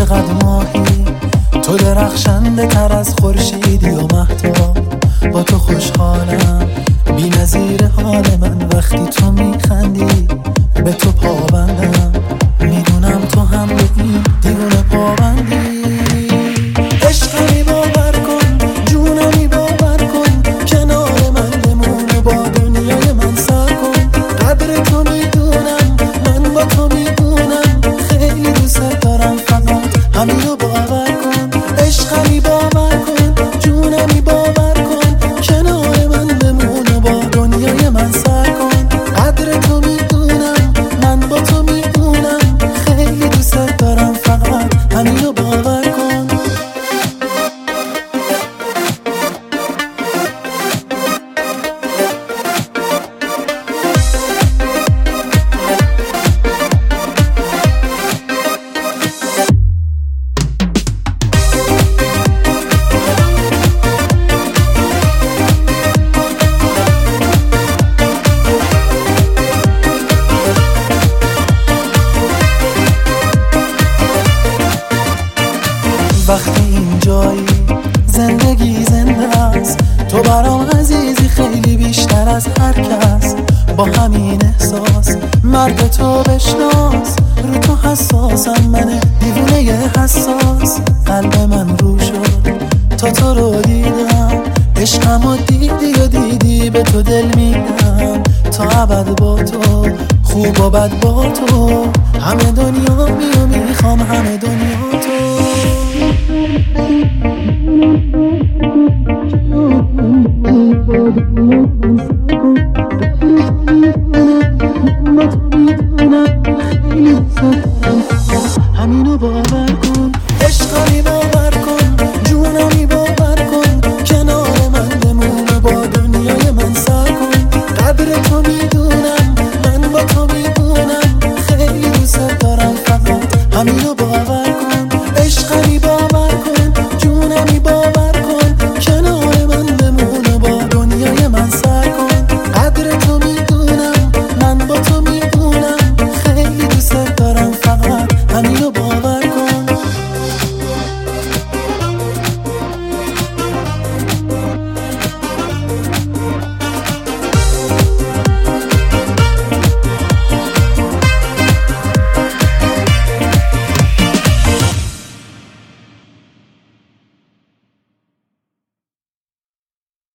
چقدر ماهی تو درخشنده تر از خورشیدی و مهتاب. با تو خوشحالم بی نظیر حال من وقتی تو میخندی به تو پابندم. میدونم تو هم به این دیوونه پابندی. عشقمی باور کن جونمی باور کن کنار من بمون با دنیای من سر کن. قدر تو میدونم من با تو میدونم خیلی دوست دارم فقط همینو باور کن. عشقمی باور کن جونمی باور کن کنار من بمون با دنیای من سر کن. قدر تو میدونم من با تو میدونم خیلی دوست دارم فقط همینو باور کن. وقتی اینجایی زندگی زنده است تو برام عزیزی خیلی بیشتر از هر کس. با همین احساس مرد تو بشناس رو تو حساسم من دیوونه حساس. قلب من رو شد تا تو رو دیدم عشقمو دیدی و دیدی به تو دل میدم تا ابد با تو خوب و بد با تو همه دنیا میخوام همه دنیا تو.